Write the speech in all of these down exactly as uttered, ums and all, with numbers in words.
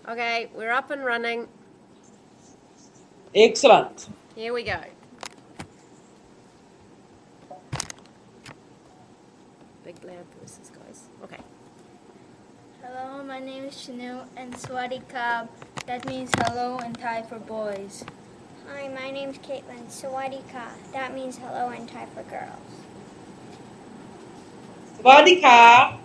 Okay, we're up and running. Excellent. Here we go. Big loud voices, guys. Okay. Hello, my name is Chanel, and Swadikab, that means hello in Thai for boys. Hi, my name's Caitlin. Sawadika, that means hello in Thai for girls. Sawadika.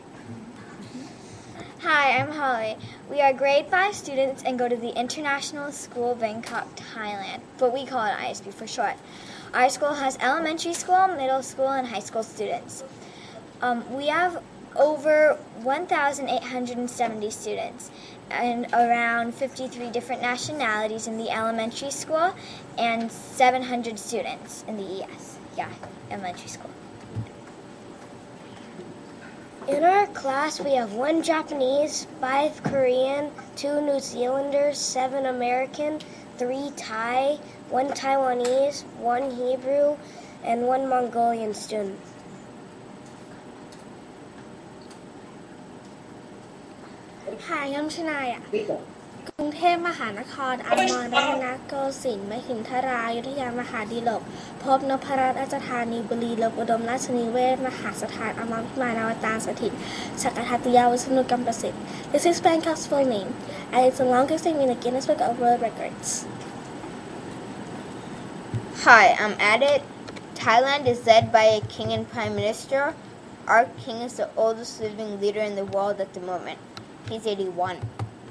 Hi, I'm Holly. We are grade five students and go to the International School Bangkok, Thailand, but we call it I S B for short. Our school has elementary school, middle school, and high school students. Um, we have over one thousand eight hundred seventy students and around fifty-three different nationalities in the elementary school and seven hundred students in the E S, yeah, elementary school. In our class, we have one Japanese, five Korean, two New Zealanders, seven American, three Thai, one Taiwanese, one Hebrew, and one Mongolian student. Hi, I'm Shania. กรุงเทพมหานครอมรรัตนโกสินทร์มหินทราอยุธยามหาดิลกพบนพรัตน์ราชธานีบุรีลมอุดมราชนิเวศมหาสถานอมรพิมานอวตารสถิตสักกทัตติยาวิษณุกรรมประสิทธิ์ This is Bangkok's full name and it's the longest name in the Guinness Book of World Records. Hi, I'm Adit. Thailand is led by a king and prime minister. Our king is the oldest living leader in the world at the moment. He's eighty-one.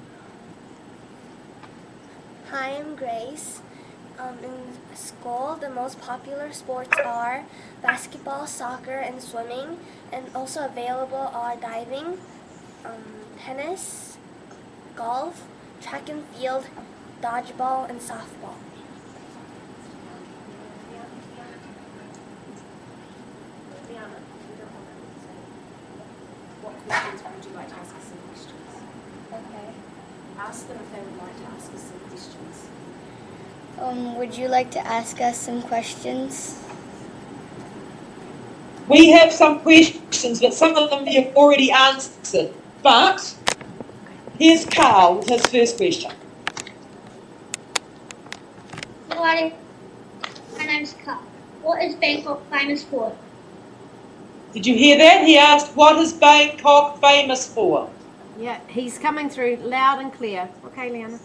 Hi, I'm Grace. Um, in school, the most popular sports are basketball, soccer, and swimming, and also available are diving, um, tennis, golf, track and field, dodgeball, and softball. What questions would you like to ask us some questions? Okay. Ask them if they would like to ask us some questions. Um, would you like to ask us some questions? We have some questions, but some of them you've already answered. But here's Carl with his first question. Hi, my name's Carl. What is Bangkok famous for? Did you hear that? He asked, what is Bangkok famous for? Yeah, he's coming through loud and clear. Okay, Liana.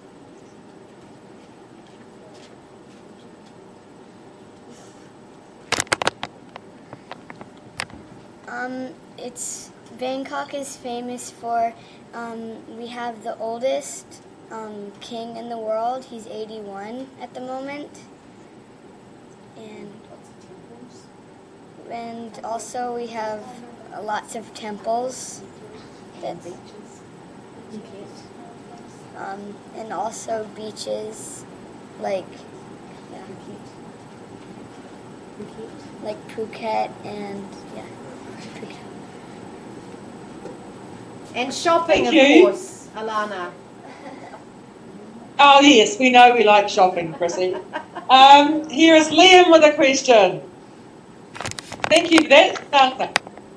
Um, it's Bangkok is famous for, um, we have the oldest um, king in the world. He's eighty-one at the moment. And, and also we have uh, lots of temples. That's, um, and also beaches like, yeah, like Phuket and, yeah. And shopping, Thank of you. course, Alana. Oh, yes, we know we like shopping, Chrissy. Um, here is Liam with a question. Thank you for that. Answer.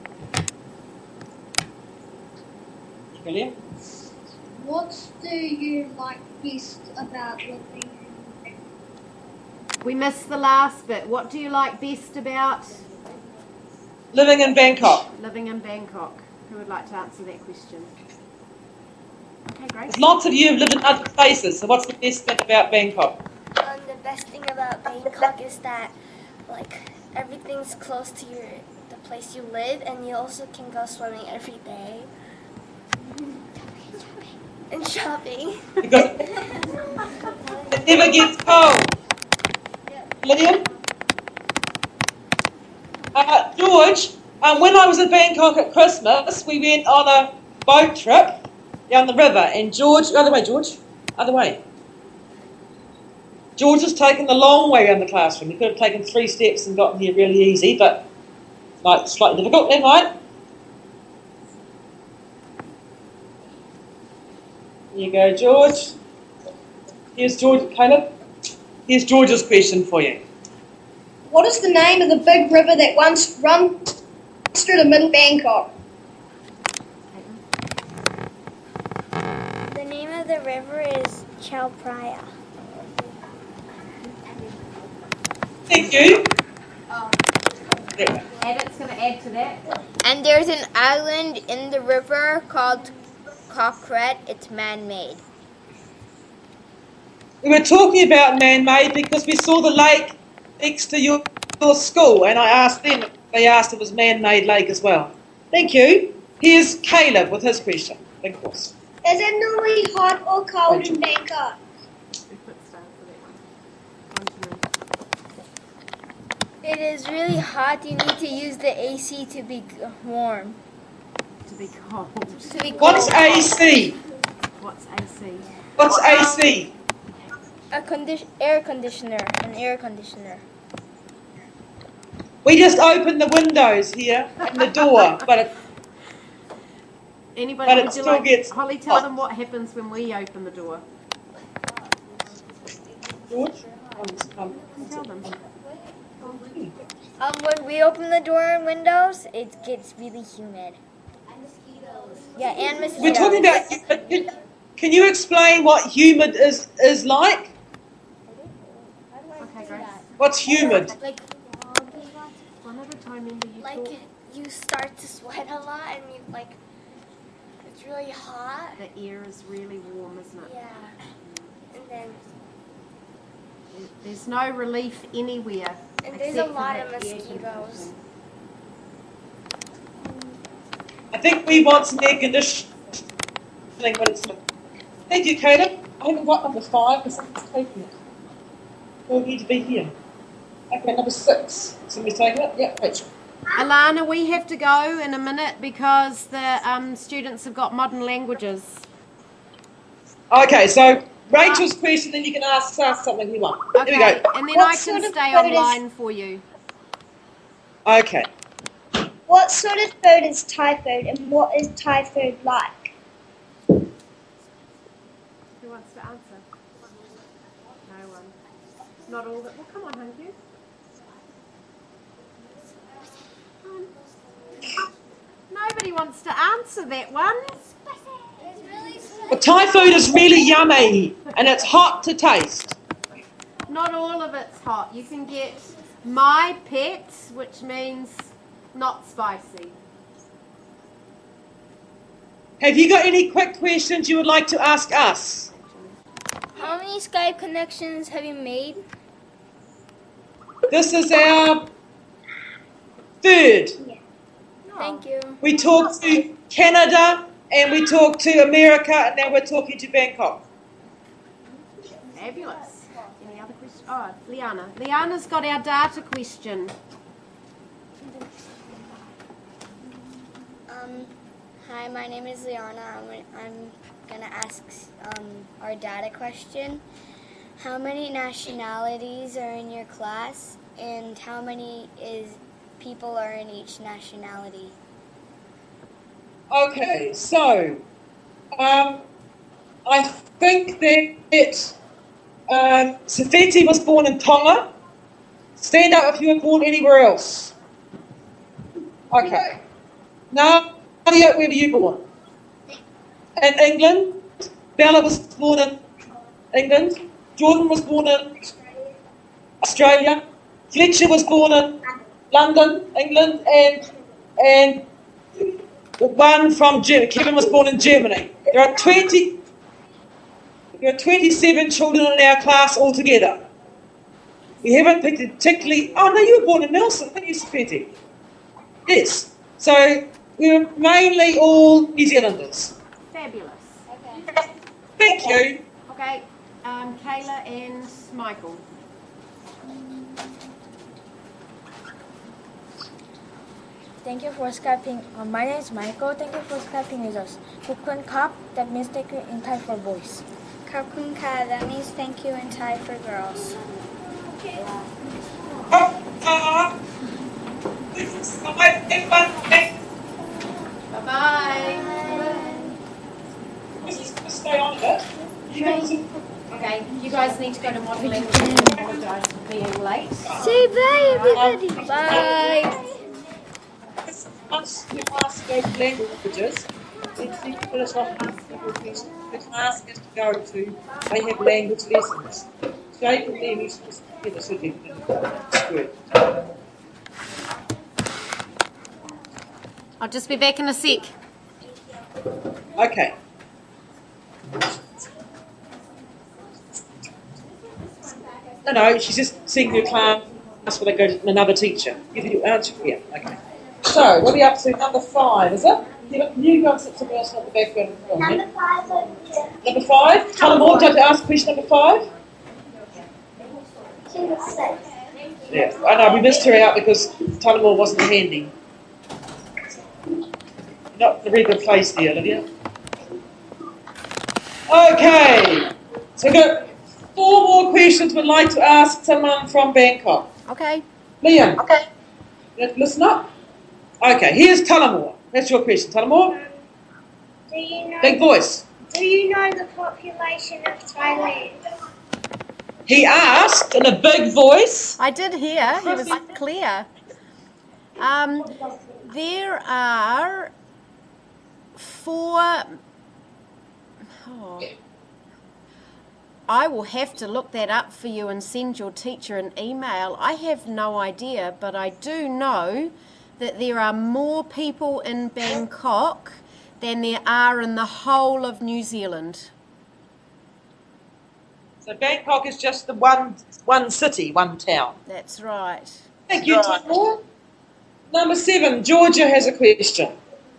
Liam? What do you like best about living in We missed the last bit. What do you like best about Living in Bangkok. living in Bangkok? Who would like to answer that question? Okay, great. There's lots of you who live in other places, so what's the best thing about Bangkok? Um, the best thing about Bangkok is that, like, everything's close to your the place you live, and you also can go swimming every day. And shopping. Because it never gets cold. Liam? Uh, George, um, when I was in Bangkok at Christmas, we went on a boat trip down the river, and George, other way, George, other way. George has taken the long way around the classroom. He could have taken three steps and gotten here really easy, but like slightly difficult, then, right? Here you go, George. Here's George, Caleb. Here's George's question for you. What is the name of the big river that once runs through the middle of Bangkok? The name of the the river is Chao Phraya. Thank you. Abbott's going to add to that. And there's an island in the river called Cockret. It's man-made. We were talking about man-made because we saw the lake next to your, your school, and I asked them, they asked if it was man-made lake as well. Thank you. Here's Caleb with his question. Of course. Is it normally hot or cold in Bangkok? It is really hot. You need to use the A C to be warm. To be cold. To be cold. What's A C? What's A C? What's A C? A condi- air conditioner. An air conditioner. We just open the windows here and the door, but it, Anybody, But it would you still like, gets Holly, tell hot. them what happens when we open the door. George? Um, Tell them. Um, when we open the door and windows, it gets really humid. And mosquitoes. Yeah, and mosquitoes. We're talking about humid. Can you explain what humid is is like? Okay, Grace. What's humid? Like, One at a time, Amber, you like talk. you start to sweat a lot, and you like it's really hot. The air is really warm, isn't it? Yeah, and then There- There's no relief anywhere. and there's except a for lot that of air mosquitoes. conditioning. I think we want some air conditioning, but it's not. Thank you, Caleb. I haven't got number five because someone's taking it. We need to be here. Okay, number six. Somebody's taking it? Yeah, Rachel. Alana, we have to go in a minute because the um, students have got modern languages. Okay, so Rachel's question, then you can ask us something you want. Okay, Here we go. and then What I sort can of stay food is- online for you. Okay. What sort of food is Thai food, and what is Thai food like? Who wants to answer? No one. Not all that. Well, come on, Hunky. Um, Nobody wants to answer that one. Well, Thai food is really yummy, and it's hot to taste. Not all of it's hot. You can get my pet, which means not spicy. Have you got any quick questions you would like to ask us? How many Skype connections have you made? This is our third. Thank you. We talked to Canada, and we talked to America, and now we're talking to Bangkok. Fabulous. Any other questions? Oh, Liana. Liana's got our data question. Um, hi, my name is Liana. I'm, I'm going to ask um, our data question. How many nationalities are in your class, and how many is people are in each nationality? Okay, so um, I think that it, um, Safeti was born in Tonga. Stand up if you were born anywhere else. Okay. Now, Nadia, where were you born? In England. Bella was born in England. Jordan was born in Australia. Fletcher was born in London, England, and and the one from Germany. Kevin was born in Germany. There are twenty. There are twenty-seven children in our class altogether. We haven't picked a particularly. Oh no, you were born in Nelson. I think you Safeti. Yes. So we're mainly all New Zealanders. Fabulous. Thank you. Okay, um, Kayla and Michael. Thank you for Skyping. Uh, my name is Michael. Thank you for Skyping with us. Kukun Kap, that means thank you in Thai for boys. Kapun Ka, that means thank you in Thai for girls. Oh, uh, this is my everyone. Bye bye. This is going to stay on a bit. You guys, Okay, you guys need to go to modern language. I apologise for being late. Say bye, everybody. Bye. once you ask those languages, It's six minutes off the class has to go to, they have language lessons. Jake and them used to sit together, so they good. I'll just be back in a sec. Okay. No, no, she's just seeing her class when they go to another teacher. Give you answer. Yeah, okay. So, what are we up to? Number five, is it? You, you go and sit somewhere else on the background. Number five over here. Number five? Tell them all, don't ask question number five? She was six. Yeah, I know, we missed her out because Tullamore wasn't handy. Not in a very good place there, Olivia. Okay, so we've got four more questions we'd like to ask someone from Bangkok. Okay. Liam. Okay. Listen up. Okay, here's Tullamore. That's your question, Tullamore. Do you know? Big voice. Do you know the population of Thailand? He asked in a big voice. I did hear. He was clear. Um, there are four... Oh, I will have to look that up for you and send your teacher an email. I have no idea, but I do know that there are more people in Bangkok than there are in the whole of New Zealand. So Bangkok is just the one one city, one town. That's right. Thank you, Tullamore. Number seven, Georgia has a question.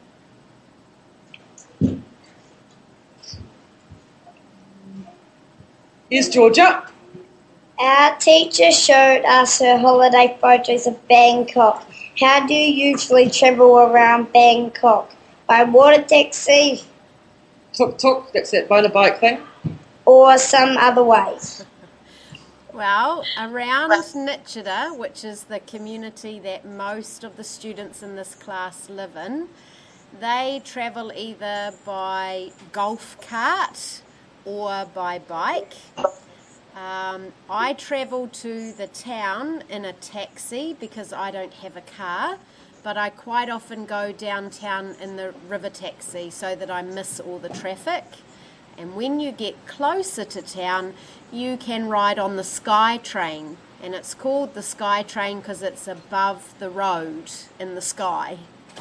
Here's Georgia. Our teacher showed us her holiday photos of Bangkok. How do you usually travel around Bangkok? By water taxi Tuk tuk, that's that motorbike thing. or some other ways? Well, around Nichita, which is the community that most of the students in this class live in, they travel either by golf cart or by bike. Um, I travel to the town in a taxi because I don't have a car, but I quite often go downtown in the river taxi so that I miss all the traffic. And when you get closer to town, you can ride on the Sky Train, and it's called the Sky Train because it's above the road in the sky.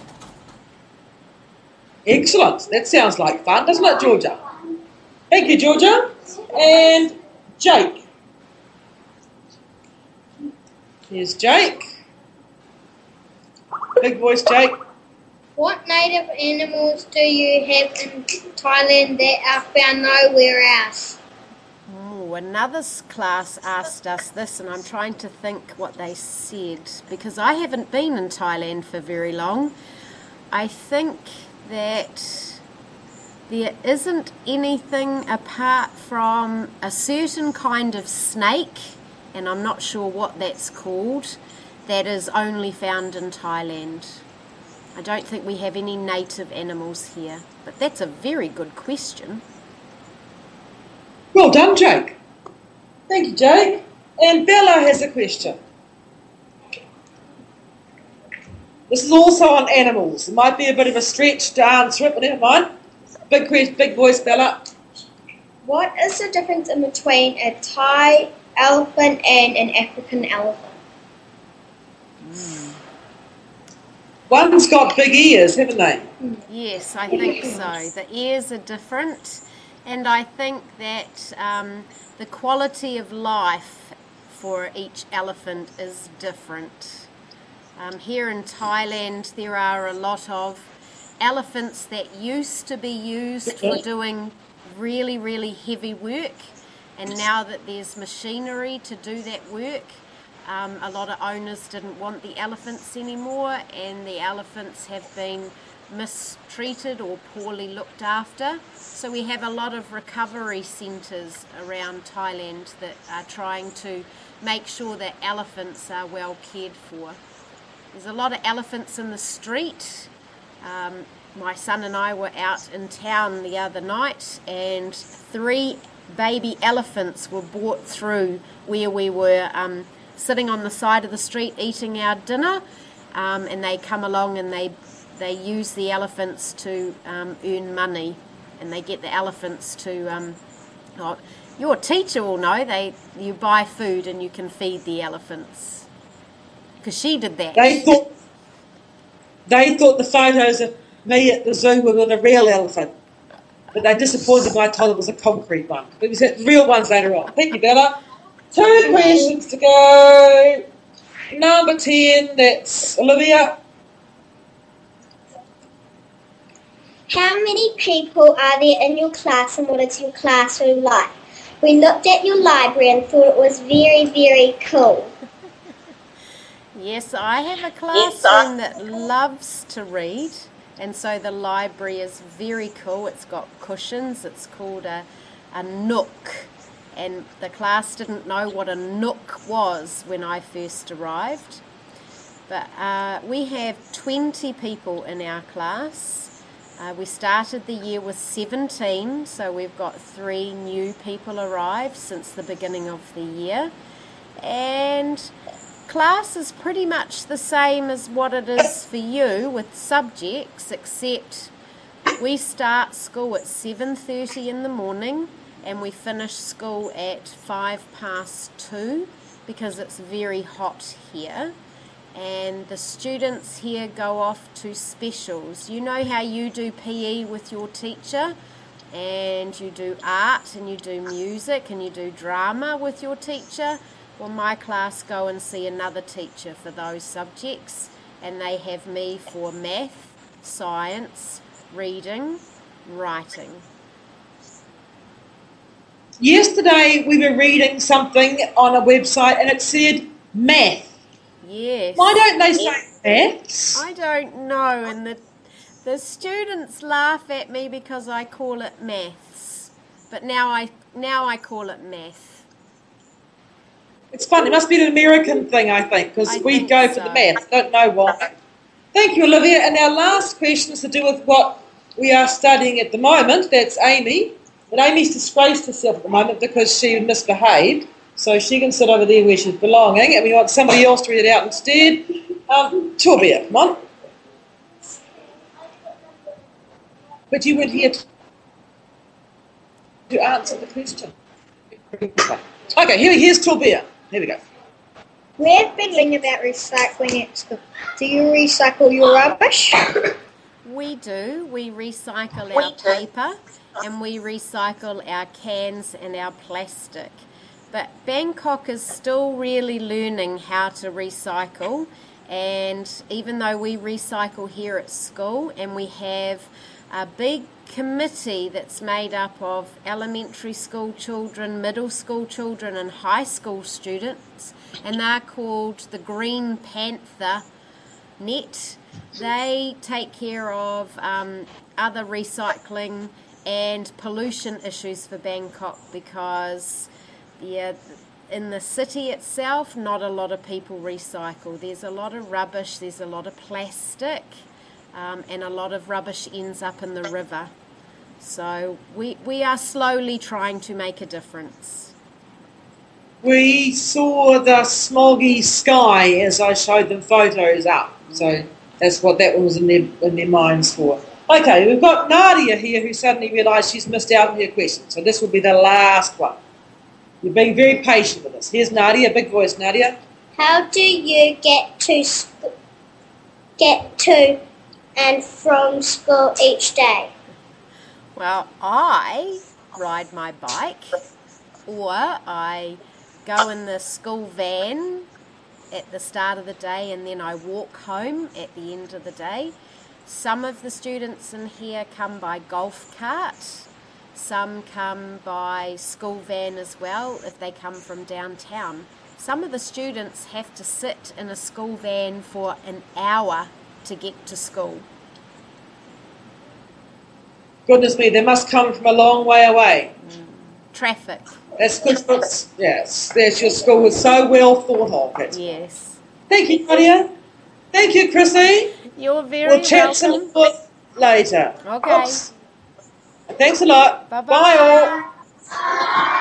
Excellent. That sounds like fun, doesn't it, Georgia? Thank you, Georgia. And Jake. Here's Jake. Big voice, Jake. What native animals do you have in Thailand that are found nowhere else? Oh, another s- class asked us this, and I'm trying to think what they said because I haven't been in Thailand for very long. I think that there isn't anything apart from a certain kind of snake, and I'm not sure what that's called, that is only found in Thailand. I don't think we have any native animals here, but that's a very good question. Well done, Jake. Thank you, Jake. And Bella has a question. This is also on animals. It might be a bit of a stretch to answer it, but never mind. Big question, big voice, Bella. What is the difference in between a Thai elephant and an African elephant? One's got big ears, haven't they? Yes, I think so. The ears are different, and I think that um, the quality of life for each elephant is different. Um, here in Thailand, there are a lot of elephants that used to be used for doing really, really heavy work, and now that there's machinery to do that work, Um, a lot of owners didn't want the elephants anymore, and the elephants have been mistreated or poorly looked after. So we have a lot of recovery centres around Thailand that are trying to make sure that elephants are well cared for. There's a lot of elephants in the street. Um, my son and I were out in town the other night, and three baby elephants were brought through where we were um, sitting on the side of the street eating our dinner, um, and they come along and they they use the elephants to um, earn money, and they get the elephants to. Um, oh, your teacher will know. They you buy food and you can feed the elephants. Because she did that. They thought they thought the photos of me at the zoo were with a real elephant, but they disappointed when I told them it was a concrete one. It was the real ones later on. Thank you, Bella. Two questions to go. Number ten, that's Olivia. How many people are there in your class and what is your classroom like? We looked at your library and thought it was very, very cool. Yes, I have a classroom that loves to read, and so the library is very cool. It's got cushions. It's called a, a nook, and the class didn't know what a nook was when I first arrived. But uh, we have twenty people in our class. Uh, we started the year with seventeen, so we've got three new people arrived since the beginning of the year. And class is pretty much the same as what it is for you with subjects, except we start school at seven thirty in the morning and we finish school at five past two because it's very hot here. And the students here go off to specials. You know how you do P E with your teacher, and you do art and you do music and you do drama with your teacher? Well, my class go and see another teacher for those subjects, and they have me for math, science, reading, writing. Yesterday we were reading something on a website and it said math. Yes. Why don't they say maths? I don't know, and the the students laugh at me because I call it maths, but now I now I call it math. It's fun. It must be an American thing, I think, because I we think go for so. the maths. I don't know why. Thank you, Olivia. And our last question is to do with what we are studying at the moment. That's Amy. But Amy's disgraced herself at the moment because she misbehaved. So she can sit over there where she's belonging, and we want somebody else to read it out instead. Um, Torbia, come on. But you weren't here to, to answer the question. Okay, here, here's Torbia. Here we go. We've been reading about recycling at school. Do you recycle your rubbish? We do. We recycle our paper and we recycle our cans and our plastic. But Bangkok is still really learning how to recycle, and even though we recycle here at school and we have a big committee that's made up of elementary school children, middle school children and high school students, and they're called the Green Panther Net. They take care of um, other recycling and pollution issues for Bangkok because yeah, in the city itself, not a lot of people recycle. There's a lot of rubbish, there's a lot of plastic, um, and a lot of rubbish ends up in the river. So we, we are slowly trying to make a difference. We saw the smoggy sky as I showed them photos up. So that's what that one was in their, in their minds for. Okay, we've got Nadia here who suddenly realised she's missed out on her question. So this will be the last one. You're being very patient with us. Here's Nadia, big voice, Nadia. How do you get to sc- get to and from school each day? Well, I ride my bike, or I go in the school van at the start of the day and then I walk home at the end of the day. Some of the students in here come by golf cart. Some come by school van as well if they come from downtown. Some of the students have to sit in a school van for an hour to get to school. Goodness me, they must come from a long way away. Mm. Traffic. That's good. For, yes, that's your school was so well thought of. That's yes. Thank you, Nadia. Thank you, Chrissy. You're very we'll chat welcome. some more later. Okay. Oops. Thanks a lot. Bye-bye. Bye all.